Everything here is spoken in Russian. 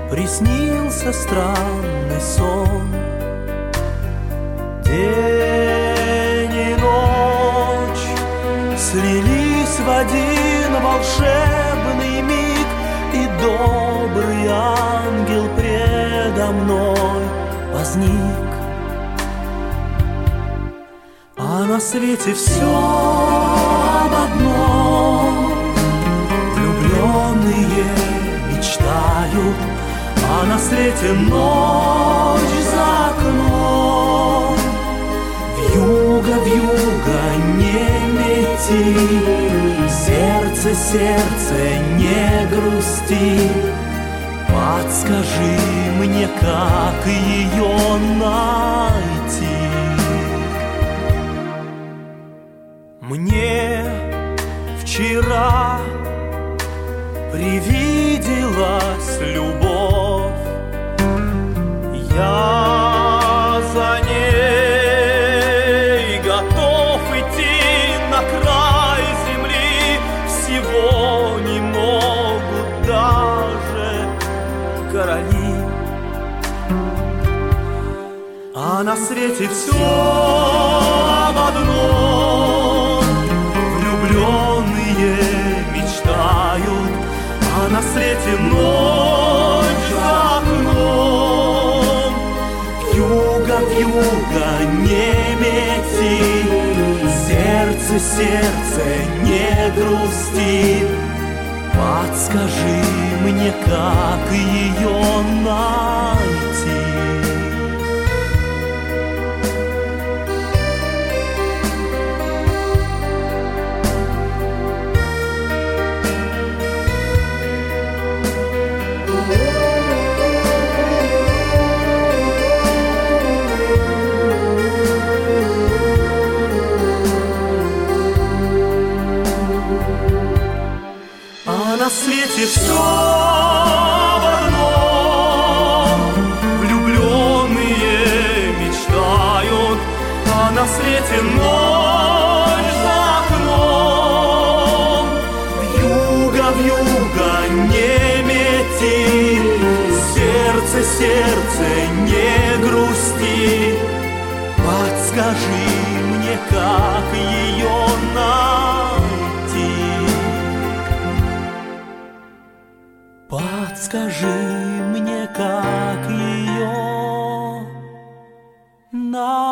приснился странный сон. День и ночь слились в один волшебный миг, и добрый ангел предо мной возник. А на свете все об одном: влюбленные мечтают, а на свете ночь за окном. Вьюга не мети, сердце, сердце, не грусти. Подскажи мне, как ее найти. Мне вчера привиделась любовь, я за ней готов идти на край земли. Всего не могут даже короли. А на свете все об одном: влюбленные мечтают, а на свете ночь за окном. Вьюга не мети, сердце, сердце, не грусти. Подскажи мне, как ее найти. На свете все об одном: влюбленные мечтают, а на свете ночь за окном. Вьюга не мети, сердце, сердце, не грусти. Подскажи мне, как ее найти. Подскажи мне, как ее найти.